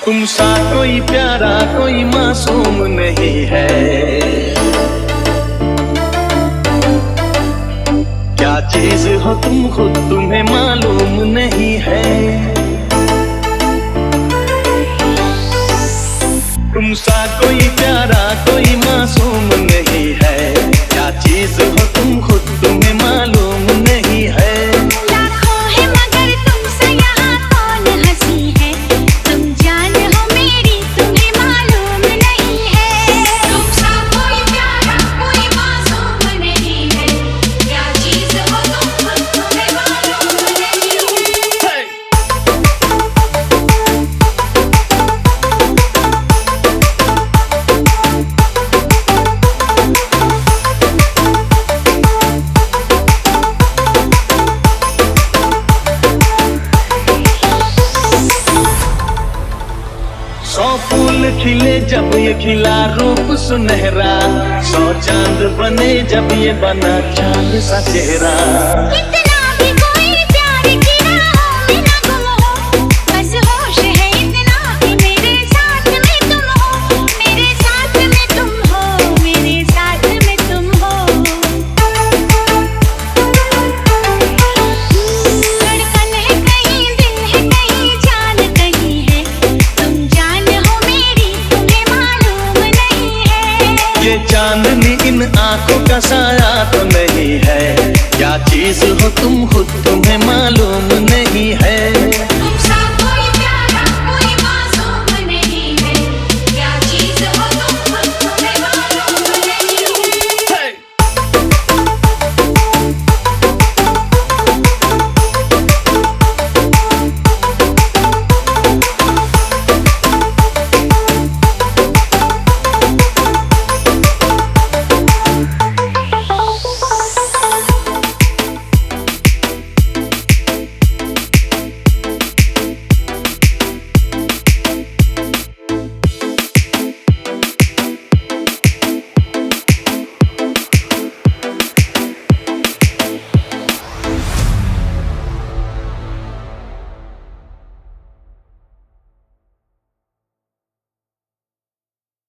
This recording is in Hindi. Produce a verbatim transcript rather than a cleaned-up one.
तुम सा कोई प्यारा कोई मासूम नहीं है। क्या चीज हो तुम खुद तुम्हें मालूम नहीं है। तुम सा कोई प्यारा कोई मासूम नहीं है। क्या चीज हो तुम खुद तुम्हें मालूम नहीं है। लाखों है मगर तुमसे यहाँ कौन हंसी है। तुम जान हो मेरी तुम्हें मालूम नहीं है। तुम सा कोई प्यारा कोई मासूम नहीं है। क्या चीज हो तुम खुद तुम्हें मालूम नहीं है। सौ फूल खिले जब ये खिला रूप सुनहरा। सौ चांद बने जब ये बना चांद सा चेहरा। कितना भी कोई प्यार की राहों में न गुम हो। बस होश है इतना कि मेरे साथ में तुम हो। मेरे साथ में तुम हो। मेरे साथ में तुम हो। धड़कन है कहीं दिल है कहीं जान कहीं है। तुम जान हो मेरी तुम्हें मालूम नहीं है। ये चांदनी इन आंखों का साया तो नहीं है। क्या चीज हो तुम खुद तुम्हें मालूम